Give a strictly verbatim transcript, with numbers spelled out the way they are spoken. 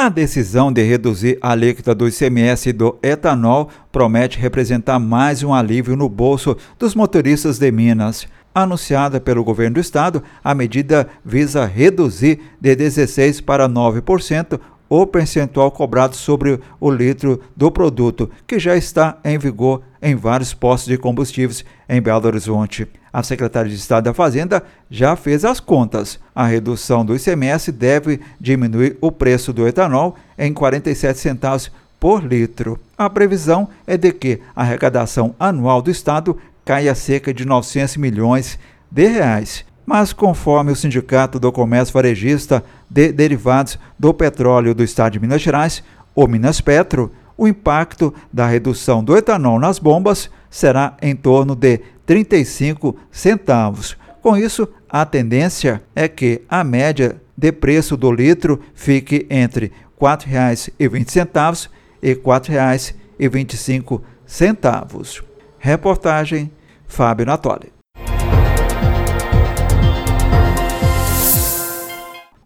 A decisão de reduzir a alíquota do I C M S do etanol promete representar mais um alívio no bolso dos motoristas de Minas. Anunciada pelo governo do estado, a medida visa reduzir de dezesseis por cento para nove por cento o percentual cobrado sobre o litro do produto, que já está em vigor em vários postos de combustíveis em Belo Horizonte. A Secretaria de Estado da Fazenda já fez as contas. A redução do I C M S deve diminuir o preço do etanol em quarenta e sete centavos por litro. A previsão é de que a arrecadação anual do estado caia a cerca de novecentos milhões de reais. Mas, conforme o Sindicato do Comércio Varejista de Derivados do Petróleo do Estado de Minas Gerais, o Minaspetro, o impacto da redução do etanol nas bombas será em torno de trinta e cinco centavos. Com isso, a tendência é que a média de preço do litro fique entre quatro reais e vinte centavos e quatro reais e vinte e cinco centavos. Reportagem Fábio Natoli.